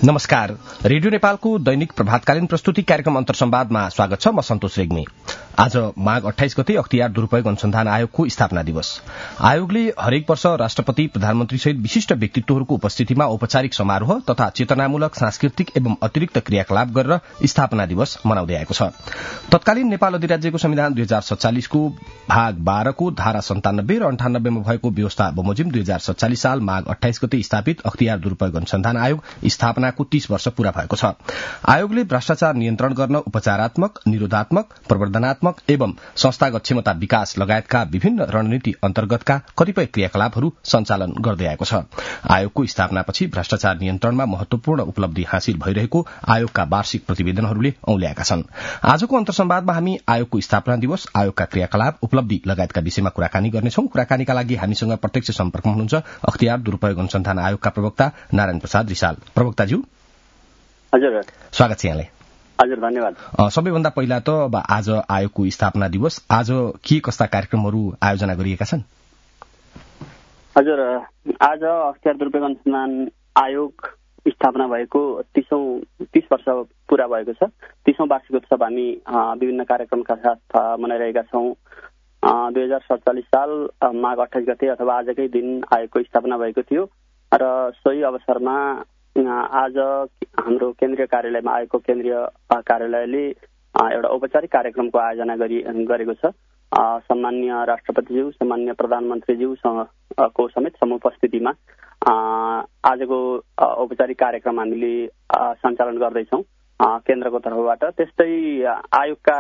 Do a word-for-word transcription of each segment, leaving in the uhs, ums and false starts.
नमस्कार। रेडियो नेपालको दैनिक प्रभातकालीन प्रस्तुति कार्यक्रम अन्तर्संवादमा स्वागत छ। म सन्तोष रेग्मी। आज माघ अट्ठाइस गते अख्तियार दुरूपयोग अनुसन्धान आयोगको स्थापना दिवस। आयोगले हरेक वर्ष राष्ट्रपति, प्रधानमन्त्री सहित विशिष्ट व्यक्तित्वहरूको उपस्थितिमा औपचारिक समारोह तथा चेतनामूलक सांस्कृतिक एवं अतिरिक्त क्रियाकलाप गरेर स्थापना दिवस मनाउँदै आएको छ। तत्कालीन नेपाल अधिराज्यको संविधान दुई हजार सत्तालिसको भाग बाह्रको धारा सन्तानब्बे र अन्ठानब्बेमा भएको व्यवस्था बमोजिम दुई हजार सत्तालिस साल माघ अट्ठाइस गते स्थापित अख्तियार दुरूपयोग अनुसन्धान आयोग स्थापनाको तीस वर्ष पूरा भएको छ। आयोगले भ्रष्टाचार नियन्त्रण गर्न उपचारात्मक, निरोधात्मक, प्रवर्धनात्मक एवं संस्थागत क्षमता विकास लगायतका विभिन्न रणनीति अन्तर्गतका कतिपय क्रियाकलापहरू सञ्चालन गर्दै आएको छ। आयोगको स्थापनापछि भ्रष्टाचार नियन्त्रणमा महत्वपूर्ण उपलब्धि हासिल भइरहेको आयोगका वार्षिक प्रतिवेदनहरूले औल्याएका छन्। आजको अन्तर्संवादमा हामी आयोगको स्थापना दिवस, आयोगका क्रियाकलाप, उपलब्धि लगायतका विषयमा कुराकानी गर्नेछौं। कुराकानीका लागि हामीसँग प्रत्यक्ष सम्पर्कमा हुनुहुन्छ अख्तियार दुरूपयोग अनुसन्धान आयोगका प्रवक्ता नारायण प्रसाद रिसाल। प्रवक्ताज्यू, हजुर, स्वागत छ यहाँलाई। हजुर, धन्यवाद। सबैभन्दा पहिला त अब आज आयोगको स्थापना दिवस, आज के कस्ता कार्यक्रमहरू आयोजना गरिएका छन्? हजुर, आज अख्तियार दुरूपयोग अनुसन्धान आयोग स्थापना भएको तीसौं तीस वर्ष पूरा भएको छ। तीसौं वार्षिक उत्सव हामी विभिन्न कार्यक्रमका साथ मनाइरहेका छौं। दुई हजार सत्तालिस साल माघ अट्ठाइस गते अथवा आजकै दिन आयोगको स्थापना भएको थियो र सोही अवसरमा आज हाम्रो केन्द्रीय कार्यालयमा आयोगको केन्द्रीय कार्यालयले एउटा औपचारिक कार्यक्रमको आयोजना गरेको छ। सम्मान्य राष्ट्रपतिज्यू, सम्मान्य प्रधानमन्त्रीज्यूको समेत समुपस्थितिमा आजको औपचारिक कार्यक्रम हामीले सञ्चालन गर्दैछौँ केन्द्रको तर्फबाट। त्यस्तै आयोगका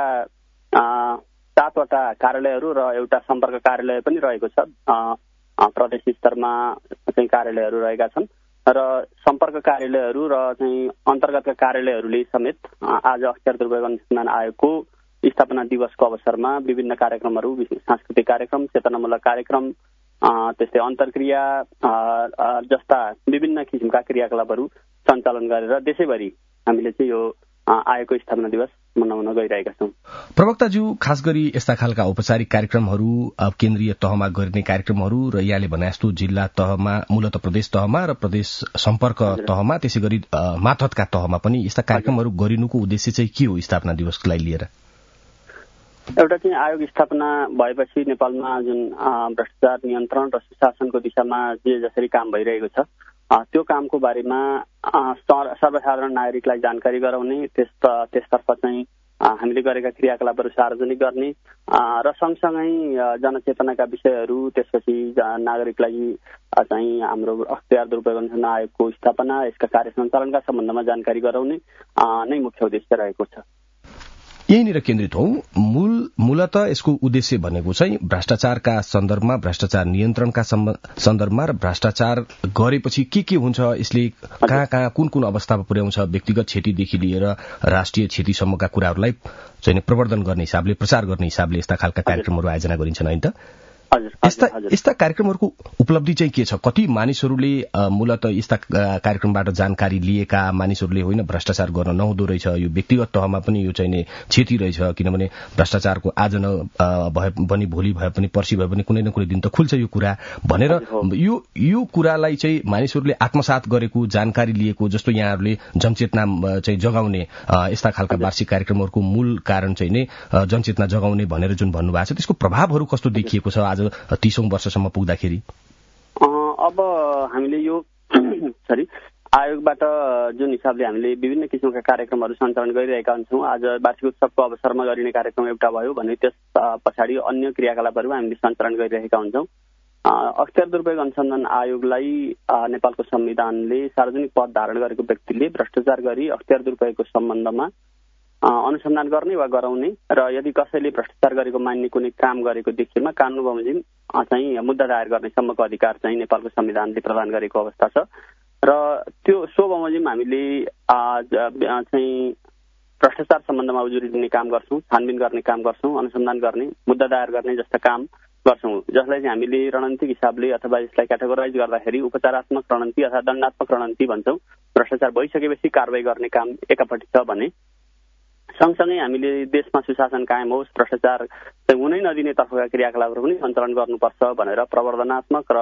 सातवटा कार्यालयहरू र एउटा सम्पर्क कार्यालय पनि रहेको छ। प्रदेश स्तरमा चाहिँ कार्यालयहरू रहेका छन् र सम्पर्क कार्यालयहरू र चाहिँ अन्तर्गतका कार्यालयहरूले समेत आज अख्तियार दुरूपयोग अनुसन्धान आयोगको स्थापना दिवसको अवसरमा विभिन्न कार्यक्रमहरू, सांस्कृतिक कार्यक्रम, चेतनामूलक कार्यक्रम, त्यस्तै अन्तर्क्रिया जस्ता विभिन्न किसिमका क्रियाकलापहरू सञ्चालन गरेर देशैभरि हामीले चाहिँ यो आयोगको स्थापना दिवस मनाउन गइरहेका छौँ। प्रवक्ताज्यू, खास गरी यस्ता खालका औपचारिक कार्यक्रमहरू, अब केन्द्रीय तहमा गर्ने कार्यक्रमहरू र यहाँले भने जस्तो जिल्ला तहमा, मूलत प्रदेश तहमा र प्रदेश सम्पर्क तहमा, त्यसै गरी मातहतका तहमा पनि यस्ता कार्यक्रमहरू गरिनुको उद्देश्य चाहिँ के हो स्थापना दिवसलाई लिएर? एउटा चाहिँ आयोग स्थापना भएपछि नेपालमा जुन भ्रष्टाचार नियन्त्रण र सुशासनको दिशामा जे जसरी काम भइरहेको छ त्यो कामको बारेमा सर्वसाधारण नागरिकलाई जानकारी गराउने, त्यस त्यसतर्फ चाहिँ हामीले गरेका क्रियाकलापहरू सार्वजनिक गर्ने र सँगसँगै जनचेतनाका विषयहरू, त्यसपछि नागरिकलाई चाहिँ हाम्रो अख्तियार दुरूपयोग अनुसन्धान आयोगको स्थापना, यसका कार्य सञ्चालनका सम्बन्धमा जानकारी गराउने नै मुख्य उद्देश्य रहेको छ। यहीँनिर केन्द्रित हौ। मूल मूलत यसको उद्देश्य भनेको चाहिँ भ्रष्टाचारका सन्दर्भमा, भ्रष्टाचार नियन्त्रणका सन्दर्भमा र भ्रष्टाचार गरेपछि के के हुन्छ, यसले कहाँ कहाँ कुन कुन अवस्थामा पुर्याउँछ, व्यक्तिगत क्षतिदेखि लिएर राष्ट्रिय क्षतिसम्मका कुराहरूलाई चाहिँ प्रवर्धन गर्ने हिसाबले, प्रचार गर्ने हिसाबले यस्ता खालका कार्यक्रमहरू आयोजना गरिन्छन् होइन त? यस्ता यस्ता कार्यक्रमहरूको उपलब्धि चाहिँ के छ? कति मानिसहरूले मूलत यस्ता कार्यक्रमबाट जानकारी लिएका मानिसहरूले होइन भ्रष्टाचार गर्न नहुँदो रहेछ, यो व्यक्तिगत तहमा पनि यो चाहिँ क्षति रहेछ, किनभने भ्रष्टाचारको आज न भए पनि, भोलि भए पनि, पर्सि भए पनि कुनै न कुनै दिन त खुल्छ यो कुरा भनेर यो यो कुरालाई चाहिँ मानिसहरूले आत्मसात गरेको, जानकारी लिएको, जस्तो यहाँहरूले जनचेतना चाहिँ जगाउने यस्ता खालका वार्षिक कार्यक्रमहरूको मूल कारण चाहिँ नै जनचेतना जगाउने भनेर जुन भन्नुभएको छ, त्यसको प्रभावहरू कस्तो देखिएको छ आज तीसौं वर्षसम्म पुग्दाखेरि? अब हामीले यो सरी आयोगबाट जुन हिसाबले हामीले विभिन्न किसिमका कार्यक्रमहरू सञ्चालन गरिरहेका हुन्छौँ, आज वार्षिक उत्सवको अवसरमा गरिने कार्यक्रम एउटा भयो भने त्यस पछाडि अन्य क्रियाकलापहरू हामीले सञ्चालन गरिरहेका हुन्छौँ। अख्तियार दुरूपयोग अनुसन्धान आयोगलाई नेपालको संविधानले सार्वजनिक पद धारण गरेको व्यक्तिले भ्रष्टाचार गरी अख्तियार दुरूपयोगको सम्बन्धमा अनुसन्धान गर्ने वा गराउने र यदि कसैले भ्रष्टाचार गरेको मान्ने कुनै काम गरेको देखिएमा कानून बमोजिम चाहिँ मुद्दा दायर गर्नेसम्मको अधिकार चाहिँ नेपालको संविधानले प्रदान गरेको अवस्था छ र त्यो सो बमोजिम हामीले चाहिँ भ्रष्टाचार सम्बन्धमा उजुरी दिने काम गर्छौँ, छानबिन गर्ने काम गर्छौँ, अनुसन्धान गर्ने, मुद्दा दायर गर्ने जस्ता काम गर्छौँ, जसलाई चाहिँ हामीले रणनीतिक हिसाबले अथवा यसलाई क्याटेगोराइज गर्दाखेरि उपचारात्मक रणनीति अथवा दण्डात्मक रणनीति भन्छौँ। भ्रष्टाचार भइसकेपछि कारवाही गर्ने काम एकापट्टि छ भने सँगसँगै हामीले देशमा सुशासन कायम होस्, भ्रष्टाचार चाहिँ हुनै नदिने तर्फका क्रियाकलापहरू पनि सञ्चालन गर्नुपर्छ भनेर प्रवर्धनात्मक र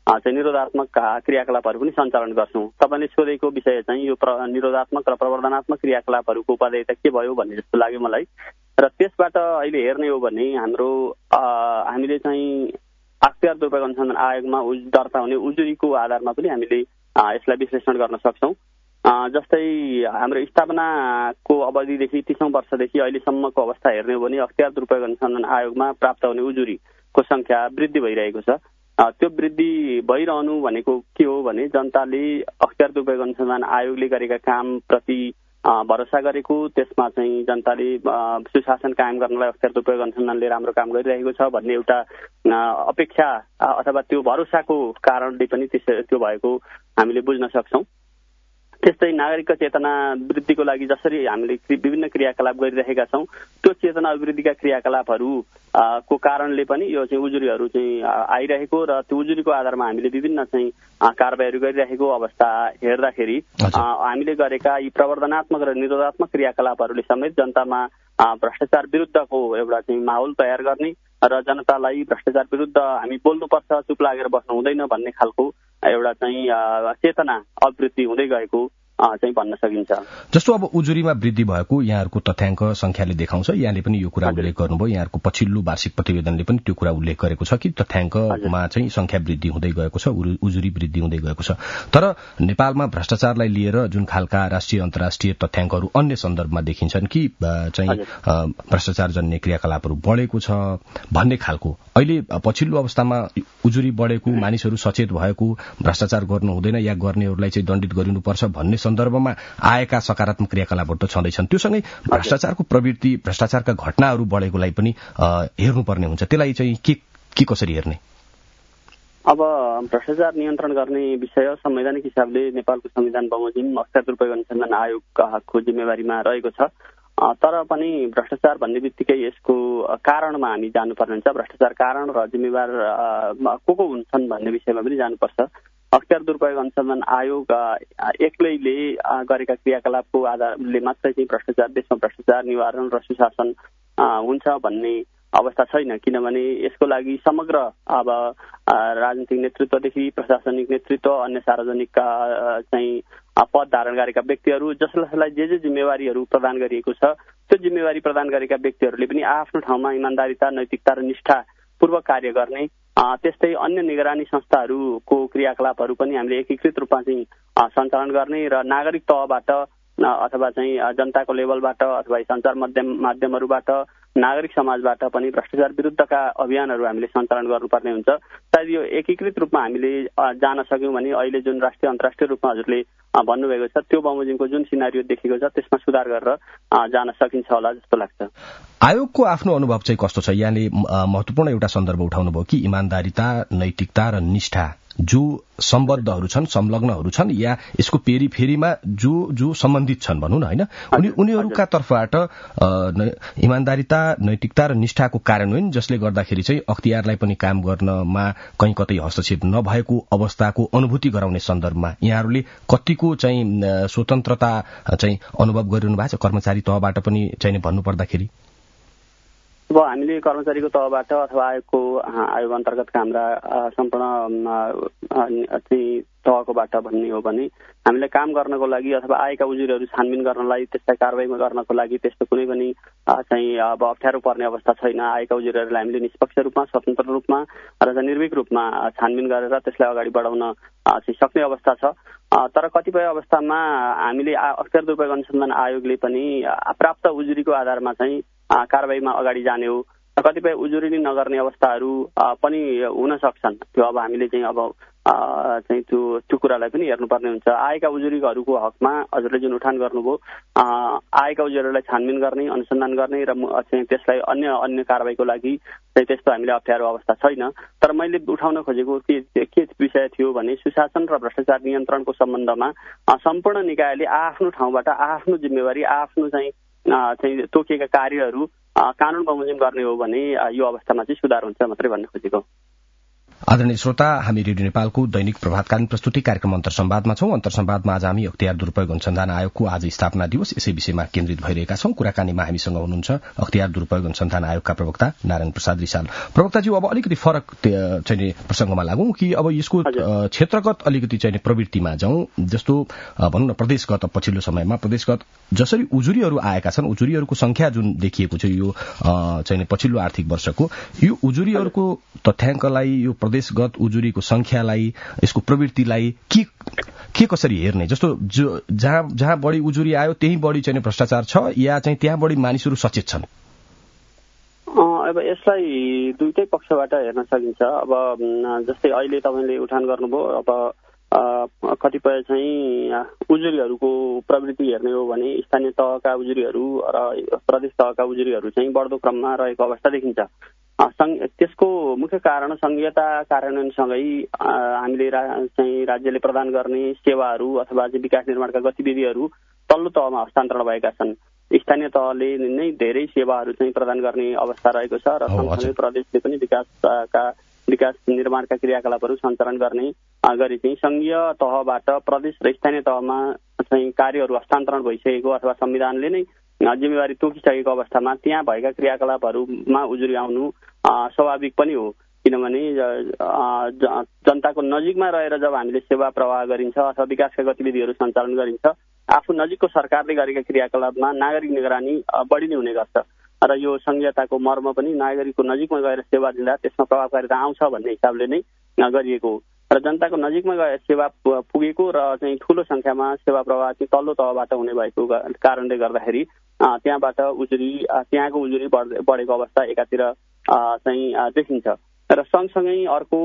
चाहिँ निरोधात्मक क्रियाकलापहरू पनि सञ्चालन गर्छौँ। तपाईँले सोधेको विषय चाहिँ यो निरोधात्मक र प्रवर्धनात्मक क्रियाकलापहरूको उपादेयता के भयो भन्ने जस्तो लाग्यो मलाई। र त्यसबाट अहिले हेर्ने हो भने हाम्रो हामीले चाहिँ अख्तियार दुरुपयोग अनुसन्धान आयोगमा दर्ता हुने उजुरीको आधारमा पनि हामीले यसलाई विश्लेषण गर्न सक्छौँ। जस्तै हाम्रो स्थापनाको अवधिदेखि तीसौँ वर्षदेखि अहिलेसम्मको अवस्था हेर्ने हो भने अख्तियार दुरुपयोग अनुसन्धान आयोगमा प्राप्त हुने उजुरीको संख्या वृद्धि भइरहेको छ। त्यो वृद्धि भइरहनु भनेको के हो भने जनताले अख्तियार दुरुपयोग अनुसन्धान आयोगले गरेका कामप्रति भरोसा गरेको, त्यसमा चाहिँ जनताले सुशासन कायम गर्नलाई अख्तियार दुरुपयोग अनुसन्धानले राम्रो काम गरिरहेको छ भन्ने एउटा अपेक्षा अथवा त्यो भरोसाको कारणले पनि त्यो भएको हामीले बुझ्न सक्छौँ। त्यस्तै नागरिकको चेतना वृद्धिको लागि जसरी हामीले विभिन्न क्रियाकलाप गरिरहेका छौँ, त्यो चेतना अभिवृद्धिका क्रियाकलापहरू को कारणले पनि यो चाहिँ उजुरीहरू चाहिँ आइरहेको र त्यो उजुरीको आधारमा हामीले विभिन्न चाहिँ कारबाहीहरू गरिरहेको अवस्था हेर्दाखेरि हामीले गरेका यी प्रवर्धनात्मक र निरोधात्मक क्रियाकलापहरूले समेत जनतामा भ्रष्टाचार विरुद्धको एउटा चाहिँ माहौल तयार गर्ने र जनतालाई भ्रष्टाचार विरुद्ध हामी बोल्नुपर्छ, चुप लागेर बस्नु हुँदैन भन्ने खालको एउटा चाहिँ चेतना अभिवृद्धि हुँदै गएको चाहिँ भन्न सकिन्छ। जस्तो अब उजुरीमा वृद्धि भएको यहाँहरूको तथ्याङ्क संख्याले देखाउँछ, यहाँले पनि यो कुरा उल्लेख गर्नुभयो, यहाँहरूको पछिल्लो वार्षिक प्रतिवेदनले पनि त्यो कुरा उल्लेख गरेको छ कि तथ्याङ्कमा चाहिँ संख्या वृद्धि हुँदै गएको छ, उजुरी वृद्धि हुँदै गएको छ। तर नेपालमा भ्रष्टाचारलाई लिएर जुन खालका राष्ट्रिय अन्तर्राष्ट्रिय तथ्याङ्कहरू अन्य सन्दर्भमा देखिन्छन् कि चाहिँ भ्रष्टाचार जन्य क्रियाकलापहरू बढेको छ भन्ने खालको, अहिले पछिल्लो अवस्थामा उजुरी बढेको, मानिसहरू सचेत भएको, भ्रष्टाचार गर्नु हुँदैन या गर्नेहरूलाई चाहिँ दण्डित गरिनुपर्छ भन्ने सन्दर्भमा आएका सकारात्मक क्रियाकलापहरू त छँदैछन्, त्योसँगै भ्रष्टाचारको प्रवृत्ति, भ्रष्टाचारका घटनाहरू बढेकोलाई पनि हेर्नुपर्ने हुन्छ। त्यसलाई चाहिँ के के कसरी हेर्ने? अब भ्रष्टाचार नियन्त्रण गर्ने विषय संवैधानिक हिसाबले नेपालको संविधान बमोजिम अख्तियार दुरुपयोग अनुसन्धान आयोगको जिम्मेवारीमा रहेको छ। तर पनि भ्रष्टाचार भन्ने बित्तिकै यसको कारणमा हामी जानुपर्ने हुन्छ। भ्रष्टाचार कारण र जिम्मेवार को को हुन्छन् भन्ने विषयमा पनि जानुपर्छ। अख्तियार दुरुपयोग अनुसन्धान आयोग एक्लैले गरेका क्रियाकलापको आधारले मात्रै चाहिँ भ्रष्टाचार देशमा भ्रष्टाचार निवारण र सुशासन हुन्छ भन्ने अवस्था छैन, किनभने यसको लागि समग्र अब राजनीतिक नेतृत्वदेखि प्रशासनिक नेतृत्व, अन्य सार्वजनिक चाहिँ पद धारण गरेका व्यक्तिहरू जसलाई जे जे जिम्मेवारीहरू प्रदान गरिएको छ, त्यो जिम्मेवारी प्रदान गरेका व्यक्तिहरूले पनि आफ्नो ठाउँमा इमान्दारिता, नैतिकता र निष्ठापूर्वक कार्य गर्ने, त्यस्तै अन्य निगरानी संस्थाहरूको क्रियाकलापहरू पनि हामीले एकीकृत रूपमा चाहिँ सञ्चालन गर्ने र नागरिक तहबाट अथवा चाहिँ जनताको लेभलबाट अथवा सञ्चार माध्यम माध्यमहरूबाट नागरिक समाजबाट पनि भ्रष्टाचार विरुद्धका अभियानहरू हामीले सञ्चालन गर्नुपर्ने हुन्छ। सायद यो एकीकृत रूपमा हामीले जान सक्यौँ भने अहिले जुन राष्ट्रिय अन्तर्राष्ट्रिय रूपमा हजुरले भन्नुभएको छ त्यो बमोजिमको जुन सिनारियो देखेको छ त्यसमा सुधार गरेर जान सकिन्छ होला जस्तो लाग्छ। आयोगको आफ्नो अनुभव चाहिँ कस्तो छ? यहाँले महत्वपूर्ण एउटा सन्दर्भ उठाउनु भयो कि इमान्दारिता, नैतिकता र निष्ठा जो सम्बद्धहरू छन्, संलग्नहरू छन् या यसको पेरिफेरीमा जो जो सम्बन्धित छन् भनौँ न, होइन, उनी उनीहरूका तर्फबाट इमान्दारिता, नैतिकता र निष्ठाको कार्यान्वयन जसले गर्दाखेरि चाहिँ अख्तियारलाई पनि काम गर्नमा कहीँ कतै हस्तक्षेप नभएको अवस्थाको अनुभूति गराउने सन्दर्भमा यहाँहरूले कतिको चाहिँ स्वतन्त्रता चाहिँ अनुभव गरिरहनु भएको छ कर्मचारी तहबाट पनि चाहिँ भन्नुपर्दाखेरि? अब हामीले कर्मचारीको तहबाट अथवा आयोगको आयोग अन्तर्गतका हाम्रा सम्पूर्ण तहकोबाट भन्ने हो भने हामीले काम गर्नको लागि अथवा आएका उजुरीहरू छानबिन गर्नलाई, त्यसलाई कारबाही गर्नको लागि त्यस्तो कुनै पनि चाहिँ अब अप्ठ्यारो पर्ने अवस्था छैन। आएका उजुरीहरूलाई हामीले निष्पक्ष रूपमा, स्वतन्त्र रूपमा र निर्भीक रूपमा छानबिन गरेर त्यसलाई अगाडि बढाउन चाहिँ सक्ने अवस्था छ। तर कतिपय अवस्थामा हामीले अख्तियार दुरुपयोग अनुसन्धान आयोगले पनि प्राप्त उजुरीको आधारमा चाहिँ कारबाहीमा अगाडि जाने हो, कतिपय उजुरी नगर्ने अवस्थाहरू पनि हुन सक्छन्। त्यो अब हामीले चाहिँ अब चाहिँ त्यो त्यो कुरालाई पनि हेर्नुपर्ने हुन्छ। आएका उजुरीहरूको हकमा हजुरले जुन उठान गर्नुभयो, आएका उजुरीहरूलाई छानबिन गर्ने, अनुसन्धान गर्ने र चाहिँ त्यसलाई अन्य अन्य कारबाहीको लागि चाहिँ त्यस्तो हामीले अप्ठ्यारो अवस्था छैन। तर मैले उठाउन खोजेको के के विषय थियो भने सुशासन र भ्रष्टाचार नियन्त्रणको सम्बन्धमा सम्पूर्ण निकायले आफ्नो ठाउँबाट आफ्नो जिम्मेवारी, आफ्नो चाहिँ चाहिँ तोकिएका कार्यहरू कानून बमोजिम गर्ने हो भने यो अवस्थामा चाहिँ सुधार हुन्छ मात्रै भन्न खोजेको। आदरणीय श्रोता, हामी रेडियो नेपालको दैनिक प्रभातकालीन प्रस्तुति कार्यक्रम अन्तर संवादमा छौं। अन्तर संवादमा आज हामी अख्तियार दुरूपयोग अनुसन्धान आयोगको आज स्थापना दिवस यसै विषयमा केन्द्रित भइरहेका छौं। कुराकानीमा हामीसँग हुनुहुन्छ अख्तियार दुरूपयोग अनुसन्धान आयोगका प्रवक्ता नारायण प्रसाद रिसाल। प्रवक्ताज्यू, अब अलिकति फरक चाहिँ प्रसंगमा लागौं कि अब यसको क्षेत्रगत अलिकति चाहिँ प्रवृत्तिमा जाउँ। जस्तो भनौं न, प्रदेशगत पछिल्लो समयमा प्रदेशगत जसरी उजुरीहरू आएका छन्, उजुरीहरूको संख्या जुन देखिएको छ यो चाहिँ पछिल्लो आर्थिक वर्षको, यो उजुरीहरूको तथ्याङ्कलाई, यो प्रदेशगत उजुरीको संख्यालाई, यसको प्रवृत्तिलाई के के कसरी हेर्ने? जस्तो जो जहाँ जहाँ बढी उजुरी आयो त्यही बढी चाहिँ भ्रष्टाचार छ या चाहिँ त्यहाँ बढी मानिसहरू सचेत छन्? अब यसलाई दुईटै पक्षबाट हेर्न सकिन्छ। अब जस्तै अहिले तपाईँले उठान गर्नुभयो, अब कतिपय चाहिँ उजुरीहरूको प्रवृत्ति हेर्ने हो भने स्थानीय तहका उजुरीहरू र प्रदेश तहका उजुरीहरू चाहिँ बढ्दो क्रममा रहेको अवस्था देखिन्छ। त्यसको मुख्य कारण संघीयता कार्यान्वयनसँगै हामीले चाहिँ राज्यले प्रदान गर्ने सेवाहरू अथवा चाहिँ विकास निर्माणका गतिविधिहरू तल्लो तहमा हस्तान्तरण भएका छन्। स्थानीय तहले नै धेरै सेवाहरू चाहिँ प्रदान गर्ने अवस्था रहेको छ र सँगसँगै प्रदेशले पनि विकासका विकास निर्माणका क्रियाकलापहरू सञ्चालन गर्ने गरी चाहिँ संघीय तहबाट प्रदेश र स्थानीय तहमा चाहिँ कार्यहरू हस्तान्तरण भइसकेको अथवा संविधानले नै जिम्मेवारी तोकिसकेको अवस्थामा त्यहाँ भएका क्रियाकलापहरूमा उजुरी आउनु स्वाभाविक पनि हो। किनभने जनताको नजिकमा रहेर जब हामीले सेवा प्रवाह गरिन्छ अथवा विकासका गतिविधिहरू सञ्चालन गरिन्छ, आफू नजिकको सरकारले गरेका क्रियाकलापमा नागरिक निगरानी बढी नै हुने गर्छ र यो संघीयताको मर्म पनि नागरिकको नजिकमा गएर सेवा दिँदा त्यसमा प्रभावकारिता आउँछ भन्ने हिसाबले नै गरिएको हो। र जनताको नजिकमा गएर सेवा पुगेको र चाहिँ ठूलो संख्यामा सेवा प्रवाह चाहिँ तल्लो तहबाट हुने भएको कारणले गर्दाखेरि त्यहाँबाट उजुरी त्यहाँको उजुरी बढेको अवस्था एकातिर चाहिँ देखिन्छ। र सँगसँगै अर्को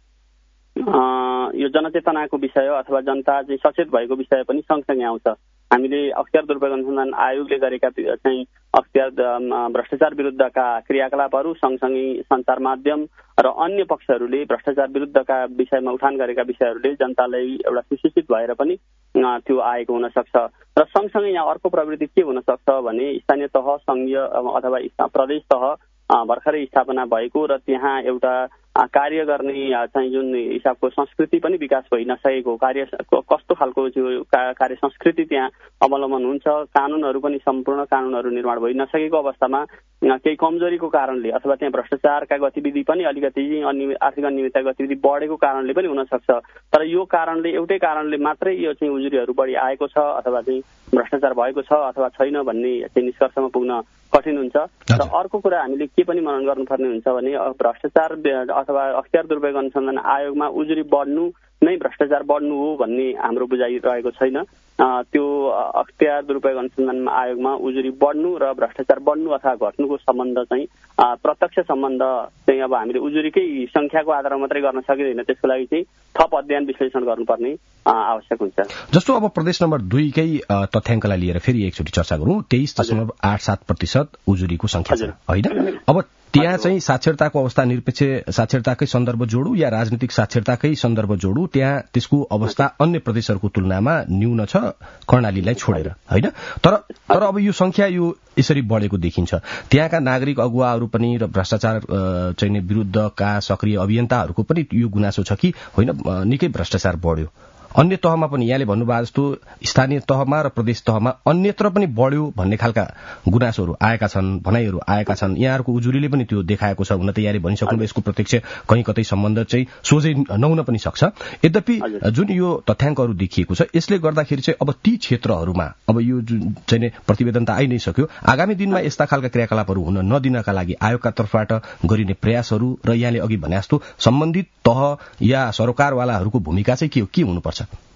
यो जनचेतनाको विषय अथवा जनता चाहिँ सचेत भएको विषय पनि सँगसँगै आउँछ। हामीले अख्तियार दुरूपयोग अनुसन्धान आयोगले गरेका चाहिँ अख्तियार भ्रष्टाचार विरुद्धका क्रियाकलापहरू सँगसँगै सञ्चार माध्यम र अन्य पक्षहरूले भ्रष्टाचार विरुद्धका विषयमा उठान गरेका विषयहरूले जनतालाई एउटा सुसूचित भएर पनि त्यो आएको हुन सक्छ। र सँगसँगै यहाँ अर्को प्रवृत्ति के हुन सक्छ भने स्थानीय तह, संघीय अथवा प्रदेश तह भर्खरै स्थापना भएको र त्यहाँ एउटा कार्य गर्ने चाहिँ जुन हिसाबको संस्कृति पनि विकास भइ नसकेको, कार्य कस्तो खालको कार्य संस्कृति त्यहाँ अवलम्बन हुन्छ, कानूनहरू पनि सम्पूर्ण कानूनहरू निर्माण भइ नसकेको अवस्थामा केही कमजोरीको कारणले अथवा त्यहाँ भ्रष्टाचारका गतिविधि पनि अलिकति आर्थिक अनियमितता गतिविधि बढेको कारणले पनि हुन सक्छ। तर यो कारणले एउटै कारणले मात्रै यो चाहिँ उजुरीहरू बढी आएको छ अथवा चाहिँ भ्रष्टाचार भएको छ अथवा छैन भन्ने चाहिँ निष्कर्षमा पुग्न कठिन हुन्छ। र अर्को कुरा हामीले के पनि मनन गर्नुपर्ने हुन्छ भने भ्रष्टाचार अथवा अख्तियार दुरूपयोग अनुसन्धान आयोगमा उजुरी बढ्नु नै भ्रष्टाचार बढ्नु हो भन्ने हाम्रो बुझाइ रहेको छैन। त्यो अख्तियार दुरूपयोग अनुसन्धान आयोगमा उजुरी बढ्नु र भ्रष्टाचार बढ्नु अथवा घट्नुको सम्बन्ध चाहिँ प्रत्यक्ष सम्बन्ध चाहिँ अब हामीले उजुरीकै संख्याको आधारमा मात्रै गर्न सकिँदैन। त्यसको लागि चाहिँ थप अध्ययन विश्लेषण गर्नुपर्ने आवश्यक हुन्छ। जस्तो अब प्रदेश नम्बर दुईकै तथ्याङ्कलाई लिएर फेरि एकचोटि चर्चा गरौँ। तेइस दशमलव आठ सात प्रतिशत उजुरीको संख्या छ होइन? अब त्यहाँ चाहिँ साक्षरताको अवस्था निरपेक्ष साक्षरताकै सन्दर्भ जोडू या राजनीतिक साक्षरताकै सन्दर्भ जोडू, त्यहाँ त्यसको अवस्था अन्य प्रदेशहरूको तुलनामा न्यून छ कर्णालीलाई छोडेर होइन? तर तर अब यो संख्या यो यसरी बढेको देखिन्छ। त्यहाँका नागरिक अगुवाहरू पनि र भ्रष्टाचार चाहिँ विरुद्धका सक्रिय अभियन्ताहरूको पनि यो गुनासो छ कि होइन निकै भ्रष्टाचार बढ्यो। अन्य तहमा पनि यहाँले भन्नुभयो जस्तो स्थानीय तहमा र प्रदेश तहमा अन्यत्र पनि बढ्यो भन्ने खालका गुनासोहरू आएका छन्, भनाइहरू आएका छन्। यहाँहरूको उजुरीले पनि त्यो देखाएको छ। हुन त यहाँले भनिसक्नुभयो यसको प्रत्यक्ष कहीँ कतै सम्बन्ध चाहिँ सोझै नहुन पनि सक्छ। यद्यपि जुन यो तथ्याङ्कहरू देखिएको छ यसले गर्दाखेरि चाहिँ अब ती क्षेत्रहरूमा अब यो जुन चाहिँ प्रतिवेदन त आइ नै सक्यो, आगामी दिनमा यस्ता खालका क्रियाकलापहरू हुन नदिनका लागि आयोगका तर्फबाट गरिने प्रयासहरू र यहाँले अघि भने जस्तो सम्बन्धित तह या सरकारवालाहरूको भूमिका चाहिँ के के हुनुपर्छ?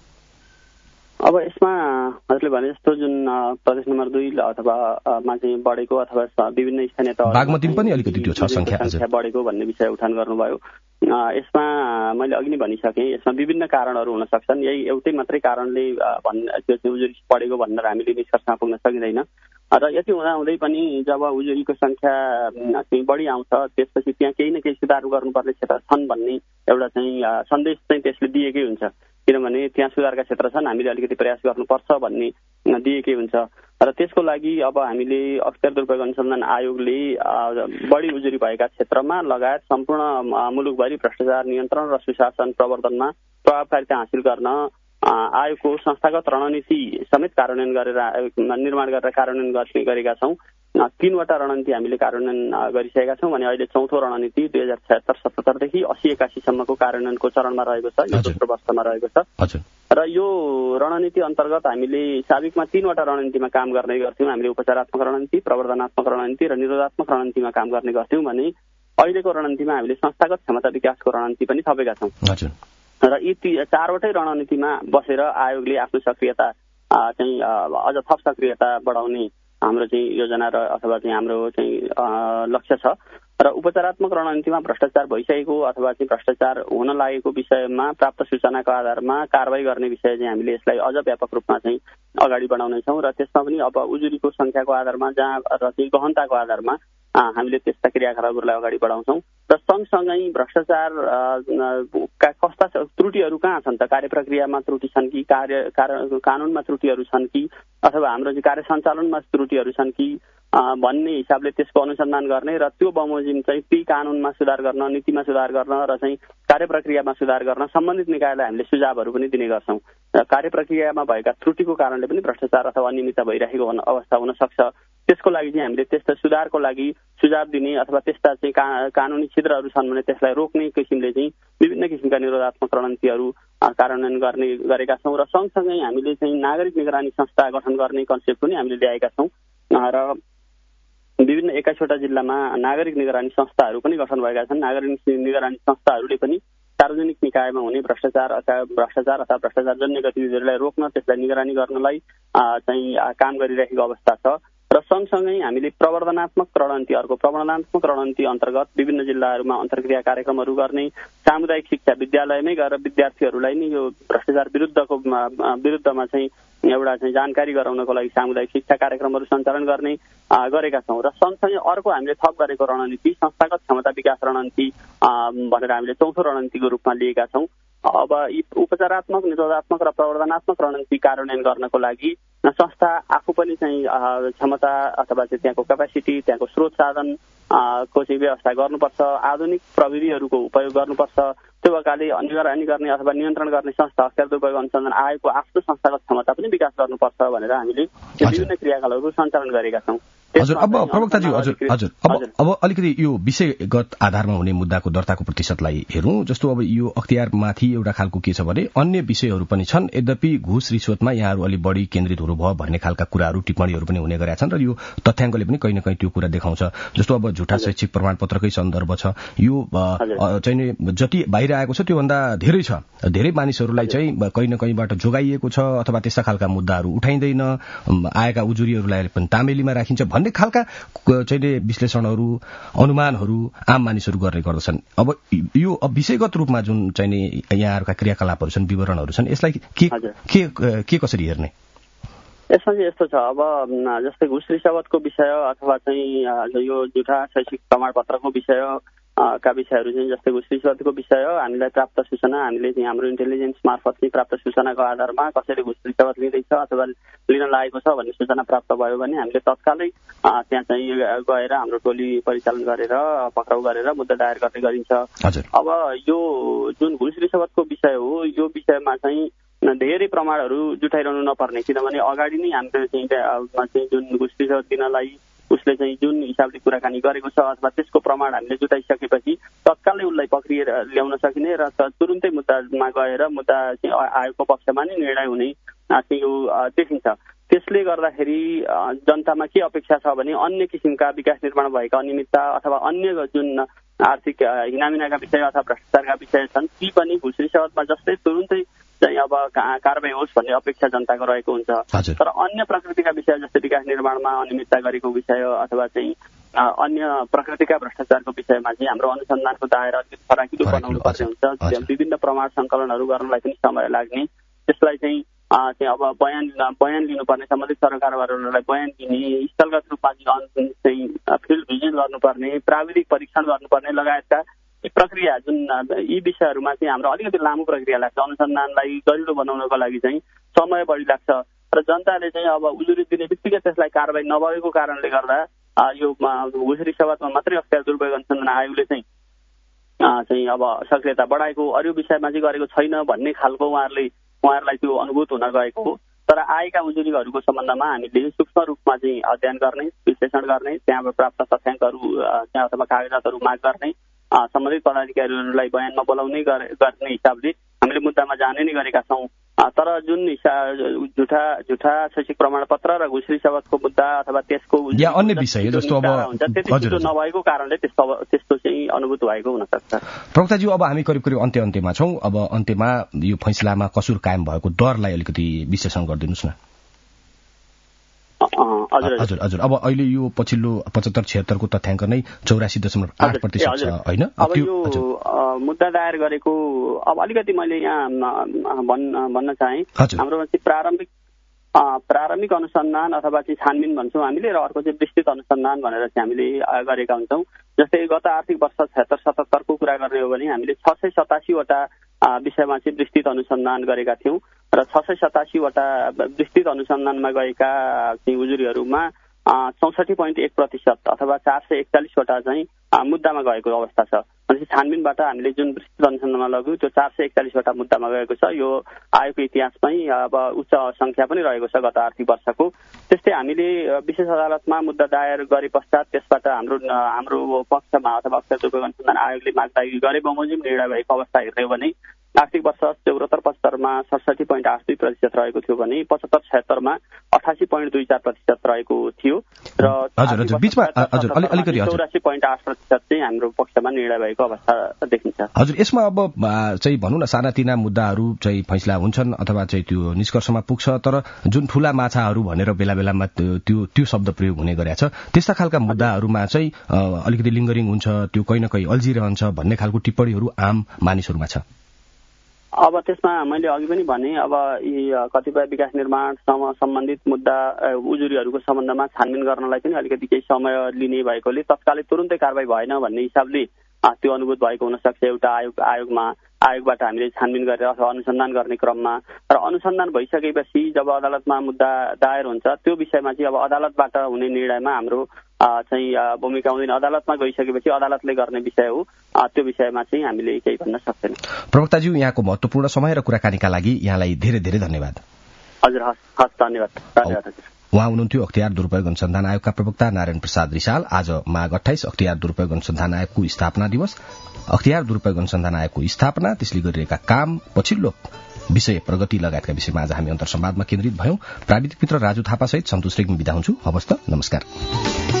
अब यसमा हजुरले भने जस्तो जुन प्रदेश नम्बर दुई अथवा मा चाहिँ बढेको अथवा विभिन्न स्थानीय तह बागमती पनि अलिकति त्यो छ संख्या बढेको भन्ने विषय उठान गर्नुभयो। यसमा मैले अघि नै भनिसकेँ, यसमा विभिन्न कारणहरू हुन सक्छन्। यही एउटै मात्रै कारणले त्यो चाहिँ उजुरी बढेको भनेर हामीले निष्कर्षमा पुग्न सकिँदैन। र यति हुँदाहुँदै पनि जब उजुरीको संख्या चाहिँ बढी आउँछ त्यसपछि त्यहाँ केही न केही सुधार गर्नुपर्ने क्षेत्र छन् भन्ने एउटा चाहिँ सन्देश चाहिँ त्यसले दिएकै हुन्छ। किनभने त्यहाँ सुधारका क्षेत्र छन्, हामीले अलिकति प्रयास गर्नुपर्छ भन्ने दिएकै हुन्छ। र त्यसको लागि अब हामीले अख्तियार दुरुपयोग अनुसन्धान आयोगले बढी उजुरी भएका क्षेत्रमा लगायत सम्पूर्ण मुलुकभरि भ्रष्टाचार नियन्त्रण र सुशासन प्रवर्धनमा प्रभावकारिता हासिल गर्न आयोगको संस्थागत रणनीति समेत कार्यान्वयन गरेर निर्माण गरेर कार्यान्वयन गर्ने गरेका छौँ। तीनवटा रणनीति हामीले कार्यान्वयन गरिसकेका छौँ भने अहिले चौथो रणनीति दुई हजार छयत्तर सतहत्तरदेखि अस्सी एकासीसम्मको कार्यान्वयनको चरणमा रहेको छ, यो दोस्रो वर्षमा रहेको छ। र यो रणनीति अन्तर्गत हामीले साबिकमा तीनवटा रणनीतिमा काम गर्ने गर्थ्यौँ। हामीले उपचारात्मक रणनीति, प्रवर्धनात्मक रणनीति र निरोधात्मक रणनीतिमा काम गर्ने गर्थ्यौँ भने अहिलेको रणनीतिमा हामीले संस्थागत क्षमता विकासको रणनीति पनि थपेका छौँ। र यी चारवटै रणनीतिमा बसेर आयोगले आफ्नो सक्रियता चाहिँ अझ थप सक्रियता बढाउने हाम्रो चाहिँ योजना र अथवा चाहिँ हाम्रो चाहिँ लक्ष्य छ। र उपचारात्मक रणनीतिमा भ्रष्टाचार भइसकेको अथवा चाहिँ भ्रष्टाचार हुन लागेको विषयमा प्राप्त सूचनाको आधारमा कारवाही गर्ने विषय चाहिँ हामीले यसलाई अझ व्यापक रूपमा चाहिँ अगाडि बढाउनेछौँ। र त्यसमा पनि अब उजुरीको संख्याको आधारमा जहाँ र चाहिँ गहनताको आधारमा हामीले त्यस्ता क्रियाकलापहरूलाई अगाडि बढाउँछौँ। र सँगसँगै भ्रष्टाचार का कस्ता त्रुटिहरू कहाँ छन् त, कार्य प्रक्रियामा त्रुटि छन् कि, कार्य कानुनमा त्रुटिहरू छन् कि, अथवा हाम्रो चाहिँ कार्य सञ्चालनमा त्रुटिहरू छन् कि भन्ने हिसाबले त्यसको अनुसन्धान गर्ने र त्यो बमोजिम चाहिँ ती कानुनमा सुधार गर्न, नीतिमा सुधार गर्न र चाहिँ कार्य प्रक्रियामा सुधार गर्न सम्बन्धित निकायलाई हामीले सुझावहरू पनि दिने गर्छौँ। कार्य प्रक्रियामा भएका त्रुटिको कारणले पनि भ्रष्टाचार अथवा अनियमितता भइरहेको अवस्था हुन सक्छ। त्यसको लागि चाहिँ हामीले त्यस्ता सुधारको लागि सुझाव दिने अथवा त्यस्ता चाहिँ का कानुनी छिद्रहरू छन् भने त्यसलाई रोक्ने किसिमले चाहिँ विभिन्न किसिमका निरोधात्मक रणनीतिहरू कार्यान्वयन गर्ने गरेका छौँ। र सँगसँगै हामीले चाहिँ नागरिक निगरानी संस्था गठन गर्ने कन्सेप्ट पनि हामीले ल्याएका छौँ। र विभिन्न एक्काइसवटा जिल्लामा नागरिक निगरानी संस्थाहरू पनि गठन भएका छन्। नागरिक निगरानी संस्थाहरूले पनि सार्वजनिक निकायमा हुने भ्रष्टाचार अथवा भ्रष्टाचार अथवा भ्रष्टाचारजन्य गतिविधिहरूलाई रोक्न, त्यसलाई निगरानी गर्नलाई चाहिँ काम गरिरहेको अवस्था छ। र सँगसँगै हामीले प्रवर्धनात्मक रणनीति, अर्को प्रवर्धनात्मक रणनीति अन्तर्गत विभिन्न जिल्लाहरूमा अन्तर्क्रिया कार्यक्रमहरू गर्ने, सामुदायिक शिक्षा विद्यालयमै गएर विद्यार्थीहरूलाई नै यो भ्रष्टाचार विरुद्धको विरुद्धमा चाहिँ एउटा चाहिँ जानकारी गराउनको लागि सामुदायिक शिक्षा कार्यक्रमहरू सञ्चालन गर्ने गरेका छौँ। र सँगसँगै अर्को हामीले थप गरेको रणनीति संस्थागत क्षमता विकास रणनीति भनेर हामीले चौथो रणनीतिको रूपमा लिएका छौँ। अब यी उपचारात्मक, निरोधात्मक र प्रवर्धनात्मक रणनीति कार्यान्वयन गर्नको लागि संस्था आफू पनि चाहिँ क्षमता अथवा चाहिँ त्यहाँको क्यापेसिटी, त्यहाँको स्रोत साधन को चाहिँ व्यवस्था गर्नुपर्छ, आधुनिक प्रविधिहरूको उपयोग गर्नुपर्छ। त्यो भएकाले निगरानी गर्ने अथवा नियन्त्रण गर्ने संस्था अख्तियार दुरुपयोग अनुसन्धान आयोगको आफ्नो संस्थागत क्षमता पनि विकास गर्नुपर्छ भनेर हामीले विभिन्न क्रियाकलापहरू सञ्चालन गरेका छौँ। हजुर, अब प्रवक्ताजी, हजुर हजुर अब अब अलिकति यो विषयगत आधारमा हुने मुद्दाको दर्ताको प्रतिशतलाई हेरौँ। जस्तो अब यो अख्तियारमाथि एउटा खालको के छ भने अन्य विषयहरू पनि छन्, यद्यपि घुस रिश्वतमा यहाँहरू अलि बढी केन्द्रित हुनुभयो भन्ने खालका कुराहरू, टिप्पणीहरू पनि हुने गरेका छन् र यो तथ्याङ्कले पनि कहीँ न कहीँ त्यो कुरा देखाउँछ। जस्तो अब झुटा शैक्षिक प्रमाणपत्रकै सन्दर्भ छ, यो चाहिँ जति बाहिर आएको छ त्योभन्दा धेरै छ, धेरै मानिसहरूलाई चाहिँ कहीँ न कहीँबाट जोगाइएको छ अथवा त्यस्ता खालका मुद्दाहरू उठाइँदैन, आएका उजुरीहरूलाई पनि तामेलीमा राखिन्छ भन्ने खालका चाहिँ विश्लेषणहरू, अनुमानहरू आम मानिसहरू गर्ने गर्दछन्। अब यो विषयगत रूपमा जुन चाहिँ यहाँहरूका क्रियाकलापहरू छन्, विवरणहरू छन्, यसलाई के के के कसरी हेर्ने? यसमा चाहिँ यस्तो छ, अब जस्तै घुस रिश्वतको विषय अथवा चाहिँ यो झुटा शैक्षिक प्रमाणपत्रको विषय का विषयहरू चाहिँ जस्तै घुस रिश्वतको विषय हामीलाई प्राप्त सूचना, हामीले चाहिँ हाम्रो इन्टेलिजेन्स मार्फत चाहिँ प्राप्त सूचनाको आधारमा कसैले घुस रिश्वत लिँदैछ अथवा लिन लागेको छ भन्ने सूचना प्राप्त भयो भने हामीले तत्कालै त्यहाँ चाहिँ गएर हाम्रो टोली परिचालन गरेर पक्राउ गरेर मुद्दा दायर गर्ने गरिन्छ। अब यो जुन घुस रिश्वतको विषय हो, यो विषयमा चाहिँ धेरै प्रमाणहरू जुटाइरहनु नपर्ने, किनभने अगाडि नै हामीले चाहिँ जुन घुस रिश्वत दिनलाई उसले चाहिँ जुन हिसाबले कुराकानी गरेको छ अथवा त्यसको प्रमाण हामीले जुटाइसकेपछि तत्कालै उसलाई पक्रिएर ल्याउन सकिने र तुरुन्तै मुद्दामा गएर मुद्दा चाहिँ आयोगको पक्षमा नै निर्णय हुने चाहिँ यो देखिन्छ। त्यसले गर्दाखेरि जनतामा के अपेक्षा छ भने अन्य किसिमका विकास निर्माण भएका अनियमितता अथवा अन्य जुन आर्थिक हिनामिनाका विषय अथवा भ्रष्टाचारका विषय छन् ती पनि घुस रिश्वतमा जस्तै तुरुन्तै चाहिँ अब कारबाही होस् भन्ने अपेक्षा जनताको रहेको हुन्छ। तर अन्य प्रकृतिका विषय जस्तै विकास निर्माणमा अनियमितता गरेको विषय अथवा चाहिँ अन्य प्रकृतिका भ्रष्टाचारको विषयमा चाहिँ हाम्रो अनुसन्धानको दायरा अलिकति फराकिलो बनाउनु पर्ने हुन्छ। विभिन्न प्रमाण सङ्कलनहरू गर्नलाई पनि समय लाग्ने, त्यसलाई चाहिँ चाहिँ अब बयान बयान लिनुपर्ने, सम्बन्धित सरकारहरूलाई बयान दिने, स्थलगत रूपमा चाहिँ फिल्ड भिजिट गर्नुपर्ने, प्राविधिक परीक्षण गर्नुपर्ने लगायतका प्रक्रिया जुन यी विषयहरूमा चाहिँ हाम्रो अलिकति लामो प्रक्रिया लाग्छ। अनुसन्धानलाई गरिलो बनाउनको लागि चाहिँ समय बढी लाग्छ र जनताले चाहिँ अब उजुरी दिने बित्तिकै त्यसलाई कारबाही नभएको कारणले गर्दा यो घुसरी सवादमा मात्रै अख्तियार दुरुपयोग अनुसन्धान आयोगले चाहिँ चाहिँ अब सक्रियता बढाएको अरू विषयमा चाहिँ गरेको छैन भन्ने खालको उहाँहरूले उहाँहरूलाई त्यो अनुभूत हुन गएको हो। तर आएका उजुरीहरूको सम्बन्धमा हामीले सूक्ष्म रूपमा चाहिँ अध्ययन गर्ने, विश्लेषण गर्ने, त्यहाँबाट प्राप्त तथ्याङ्कहरू त्यहाँ अथवा कागजातहरू माग गर्ने, सम्बन्धित पदाधिकारीहरूलाई बयानमा बोलाउने गर्ने हिसाबले हामीले मुद्दामा जाने नै गरेका छौँ। तर जुन झुठा झुठा शैक्षिक प्रमाणपत्र र घुसरी सवादको मुद्दा अथवा त्यसको या अन्य विषय जस्तो अब त्यति नभएको कारणले त्यस्तो त्यस्तो चाहिँ अनुभूत भएको हुन सक्छ। प्रवक्ताज्यू, अब हामी करिब करिब अन्त्य अन्त्यमा छौँ। अब अन्त्यमा यो फैसलामा कसुर कायम भएको दरलाई अलिकति विश्लेषण गरिदिनुहोस् न। हजुर हजुर अब अहिले यो पछिल्लो पचहत्तर छिहत्तरको तथ्याङ्क नै चौरासी दशमलव आठ प्रतिशत छ होइन? अब यो मुद्दा दायर गरेको अब अलिकति मैले यहाँ भन्न भन्न चाहेँ, हाम्रो चाहिँ प्रारम्भिक प्रारम्भिक अनुसन्धान अथवा चाहिँ छानबिन भन्छौँ हामीले र अर्को चाहिँ विस्तृत अनुसन्धान भनेर चाहिँ हामीले गरेका हुन्छौँ। जस्तै गत आर्थिक वर्ष छत्तर सतहत्तरको कुरा गर्ने हो भने हामीले छ सय सतासीवटा विषयमा चाहिँ विस्तृत अनुसन्धान गरेका थियौँ र छ सय सतासीवटा विस्तृत अनुसन्धानमा गएका चाहिँ उजुरीहरूमा चौसठी पोइन्ट एक प्रतिशत अथवा चार सय एकचालिसवटा चाहिँ मुद्दामा गएको अवस्था छ। भनेपछि छानबिनबाट हामीले जुन विस्तृत अनुसन्धानमा लग्यौँ त्यो चार सय एकचालिसवटा मुद्दामा गएको छ। यो आयोगको इतिहासमै अब उच्च सङ्ख्या पनि रहेको छ गत आर्थिक वर्षको। त्यस्तै हामीले विशेष अदालतमा मुद्दा दायर गरे पश्चात त्यसबाट हाम्रो हाम्रो पक्षमा अथवा अख्तियार दुरुपयोग अनुसन्धान आयोगले मागदागी गरे बमोजिम निर्णय भएको अवस्था हेर्ने हो भने आर्थिक वर्ष चौरात्तर पचहत्तरमा सडसठी पोइन्ट आठ दुई प्रतिशत रहेको थियो भने पचहत्तर छयत्तरमा अठासी पोइन्ट दुई चार प्रतिशत रहेको थियो र चौरासी पोइन्ट आठ प्रतिशत चाहिँ हाम्रो पक्षमा निर्णय भएको अवस्था देखिन्छ। हजुर, यसमा अब चाहिँ भनौँ न सानातिना मुद्दाहरू चाहिँ फैसला हुन्छन् अथवा चाहिँ त्यो निष्कर्षमा पुग्छ, तर जुन ठूला माछाहरू भनेर बेला बेलामा त्यो त्यो शब्द प्रयोग हुने गरेको छ त्यस्ता खालका मुद्दाहरूमा चाहिँ अलिकति लिङ्गरिङ हुन्छ, त्यो कहीँ न कहीँ अल्झिरहन्छ भन्ने खालको टिप्पणीहरू आम मानिसहरूमा छ। अब त्यसमा मैले अघि पनि भने अब यी कतिपय विकास निर्माण सम्बन्धित मुद्दा उजुरीहरूको सम्बन्धमा छानबिन गर्नलाई पनि अलिकति केही समय लिने भएकोले तत्कालै तुरुन्तै कारबाही भएन भन्ने हिसाबले त्यो अनुभूत भएको हुन सक्छ। एउटा आयोग आयोगमा आयोगबाट हामीले छानबिन गरेर अथवा अनुसन्धान गर्ने क्रममा र अनुसन्धान भइसकेपछि जब अदालतमा मुद्दा दायर हुन्छ त्यो विषयमा चाहिँ अब अदालतबाट हुने निर्णयमा हाम्रो चाहिँ भूमिका हुँदैन। अदालतमा गइसकेपछि अदालतले गर्ने विषय हो, त्यो विषयमा चाहिँ हामीले केही भन्न सक्दैनौँ। प्रवक्ताज्यू, यहाँको महत्त्वपूर्ण समय र कुराकानीका लागि यहाँलाई धेरै धेरै धन्यवाद। हजुर, हस् हस् धन्यवाद धन्यवाद हजुर। उहाँ हुनुहुन्थ्यो अख्तियार दुरुपयोग अनुसन्धान आयोगका प्रवक्ता नारायण प्रसाद रिसाल। आज माघ अठाइस अख्तियार दुरुपयोग अनुसन्धान आयोगको स्थापना दिवस। अख्तियार दुरुपयोग अनुसन्धान आयोगको स्थापना, त्यसले गरिरहेका काम, पछिल्लो विषय प्रगति लगायतका विषयमा आज हामी अन्तर्संवादमा केन्द्रित भयौं। प्राविधिक मित्र राजु थापासहित सन्तोष रेग्मी बिदा हुन्छु। हवस् त, नमस्कार।